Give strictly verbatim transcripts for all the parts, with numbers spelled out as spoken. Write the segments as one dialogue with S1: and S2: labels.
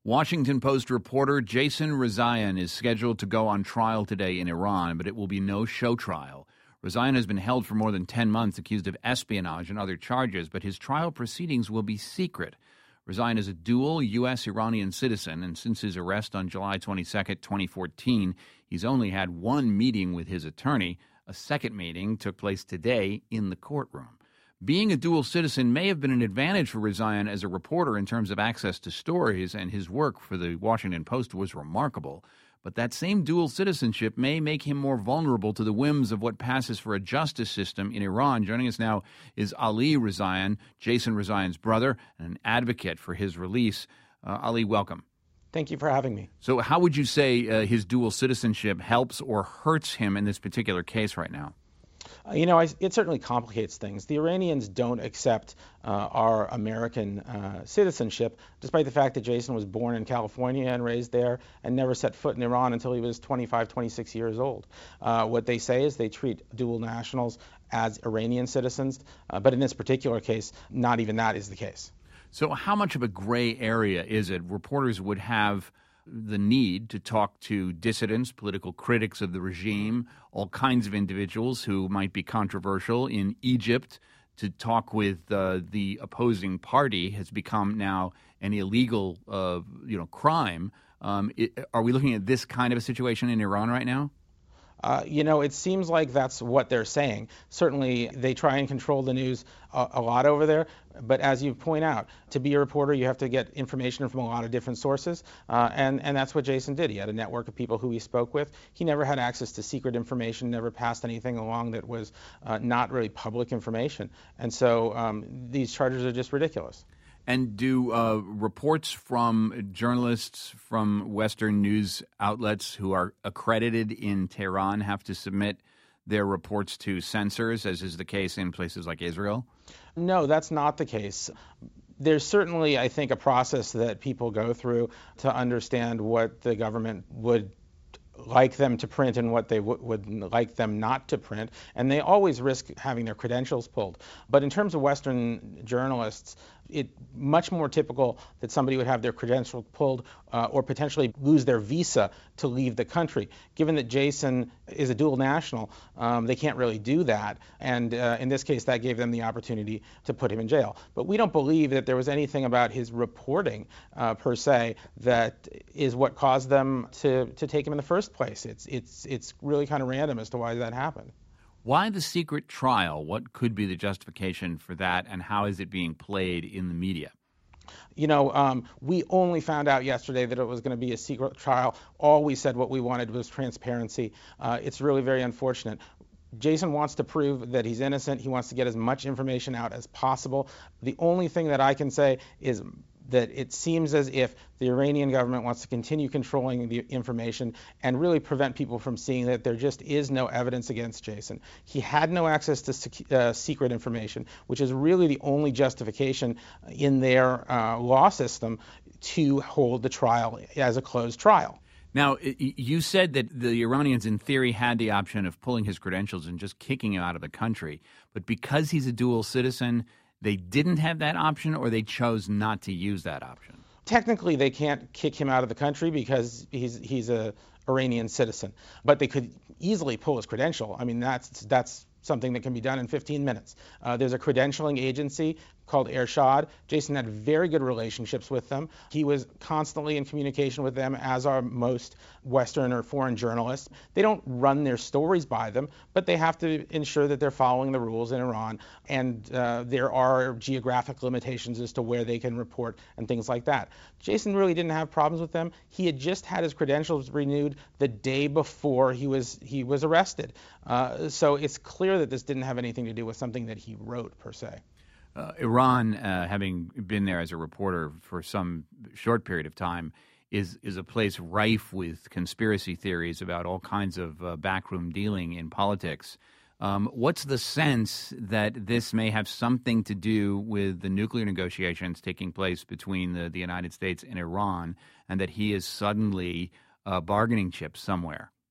S1: Washington Post reporter Jason Rezaian is scheduled to go on trial today in Iran, but it will be no show trial. Rezaian has been held for more than ten months, accused of espionage and other charges, but his trial proceedings will be secret. Rezaian is a dual U S Iranian citizen, and since his arrest on July twenty-second, twenty fourteen, he's only had one meeting with his attorney. A second meeting took place today in the courtroom. Being a dual citizen may have been an advantage for Rezaian as a reporter in terms of access to stories, and his work for the Washington Post was remarkable. But that same dual citizenship may make him more vulnerable to the whims of what passes for a justice system in Iran. Joining us now is Ali Rezaian, Jason Rezaian's brother, and an advocate for his release. Uh, Ali, welcome.
S2: Thank you for having me.
S1: So how would you say uh, his dual citizenship helps or hurts him in this particular case right now?
S2: Uh, you know, I, it certainly complicates things. The Iranians don't accept uh, our American uh, citizenship, despite the fact that Jason was born in California and raised there and never set foot in Iran until he was twenty-five, twenty-six years old. Uh, what they say is they treat dual nationals as Iranian citizens, uh, but in this particular case, not even that is the case.
S1: So how much of a gray area is it? Reporters would have the need to talk to dissidents, political critics of the regime, all kinds of individuals who might be controversial. In Egypt, to talk with uh, the opposing party has become now an illegal, uh, you know, crime. Um, it, are we looking at this kind of a situation in Iran right now?
S2: Uh, you know, it seems like that's what they're saying. Certainly, they try and control the news a, a lot over there. But as you point out, to be a reporter, you have to get information from a lot of different sources. Uh, and, and that's what Jason did. He had a network of people who he spoke with. He never had access to secret information, never passed anything along that was uh, not really public information. And so um, these charges are just ridiculous.
S1: And do uh, reports from journalists from Western news outlets who are accredited in Tehran have to submit their reports to censors, as is the case in places like Israel?
S2: No, that's not the case. There's certainly, I think, a process that people go through to understand what the government would like them to print and what they w- would like them not to print, and they always risk having their credentials pulled. But in terms of Western journalists, it's much more typical that somebody would have their credentials pulled uh, or potentially lose their visa to leave the country. Given that Jason is a dual national, um, they can't really do that, and uh, in this case, that gave them the opportunity to put him in jail. But we don't believe that there was anything about his reporting, uh, per se, that is what caused them to, to take him in the first place. It's, it's, it's really kind of random as to why that happened.
S1: Why the secret trial? What could be the justification for that, and how is it being played in the media?
S2: You know, um, we only found out yesterday that it was going to be a secret trial. All we said what we wanted was transparency. Uh, it's really very unfortunate. Jason wants to prove that he's innocent. He wants to get as much information out as possible. The only thing that I can say is that it seems as if the Iranian government wants to continue controlling the information and really prevent people from seeing that there just is no evidence against Jason. He had no access to sec- uh, secret information, which is really the only justification in their uh, law system to hold the trial as a closed trial.
S1: Now, you said that the Iranians, in theory, had the option of pulling his credentials and just kicking him out of the country. But because he's a dual citizen, they didn't have that option, or they chose not to use that option?
S2: Technically, they can't kick him out of the country because he's he's a Iranian citizen. But they could easily pull his credential. I mean, that's that's something that can be done in fifteen minutes. Uh, there's a credentialing agency called Ershad. Jason had very good relationships with them. He was constantly in communication with them, as are most Western or foreign journalists. They don't run their stories by them, but they have to ensure that they're following the rules in Iran. And uh, there are geographic limitations as to where they can report and things like that. Jason really didn't have problems with them. He had just had his credentials renewed the day before he was he was arrested. Uh, so it's clear that this didn't have anything to do with something that he wrote, per se.
S1: Uh, Iran, uh, having been there as a reporter for some short period of time, is is a place rife with conspiracy theories about all kinds of uh, backroom dealing in politics. Um, what's the sense that this may have something to do with the nuclear negotiations taking place between the, the United States and Iran, and that he is suddenly a bargaining chip somewhere?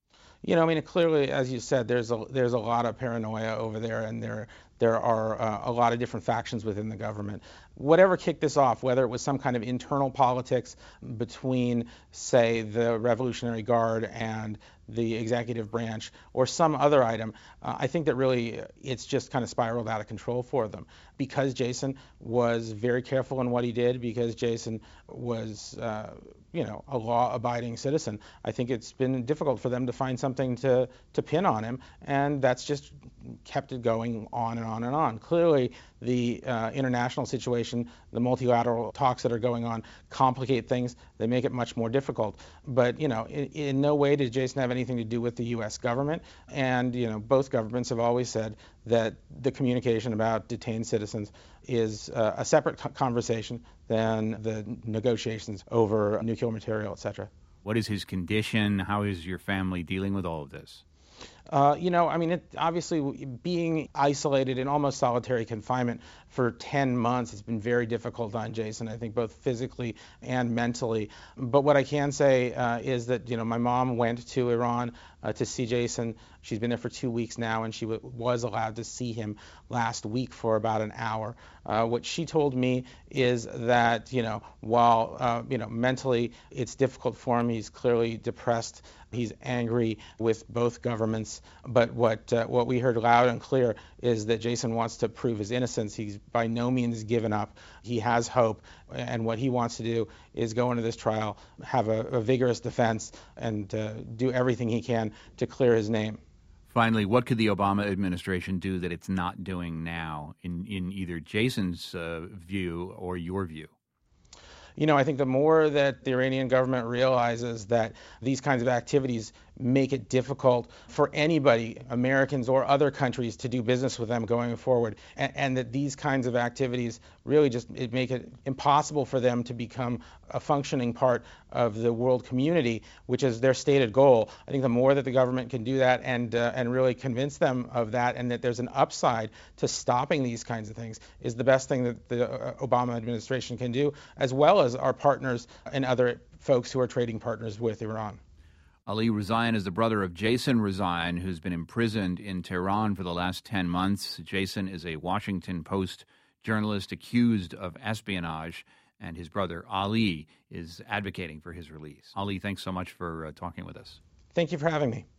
S2: You know, I mean, clearly, as you said, there's a there's a lot of paranoia over there, and there there are uh, a lot of different factions within the government. Whatever kicked this off, whether it was some kind of internal politics between, say, the Revolutionary Guard and the executive branch, or some other item, uh, I think that really it's just kind of spiraled out of control for them. Because Jason was very careful in what he did, because Jason was, uh, you know, a law-abiding citizen, I think it's been difficult for them to find something to, to pin on him, and that's just kept it going on and on and on. Clearly, the uh, international situation, the multilateral talks that are going on, complicate things. They make it much more difficult. But, you know, in, in no way did Jason have anything to do with the U S government. And, you know, both governments have always said that the communication about detained citizens is uh, a separate co- conversation than the negotiations over nuclear material, et cetera.
S1: What is his condition? How is your family dealing with all of this?
S2: Uh, you know, I mean, it, obviously, being isolated in almost solitary confinement for ten months has been very difficult on Jason, I think, both physically and mentally. But what I can say uh, is that, you know, my mom went to Iran uh, to see Jason. She's been there for two weeks now, and she w- was allowed to see him last week for about an hour. Uh, what she told me is that, you know, while, uh, you know, mentally it's difficult for him, he's clearly depressed, he's angry with both governments. But what uh, what we heard loud and clear is that Jason wants to prove his innocence. He's by no means given up. He has hope, and what he wants to do is go into this trial, have a, a vigorous defense, and uh, do everything he can to clear his name.
S1: Finally, what could the Obama administration do that it's not doing now, in, in either Jason's uh, view or your view?
S2: You know, I think the more that the Iranian government realizes that these kinds of activities make it difficult for anybody, Americans or other countries, to do business with them going forward, and, and that these kinds of activities really just it make it impossible for them to become a functioning part of the world community, which is their stated goal. I think the more that the government can do that and uh, and really convince them of that, and that there's an upside to stopping these kinds of things, is the best thing that the uh, Obama administration can do, as well as our partners and other folks who are trading partners with Iran.
S1: Ali Rezaian is the brother of Jason Rezaian, who's been imprisoned in Tehran for the last ten months. Jason is a Washington Post journalist accused of espionage, and his brother Ali is advocating for his release. Ali, thanks so much for uh, talking with us.
S2: Thank you for having me.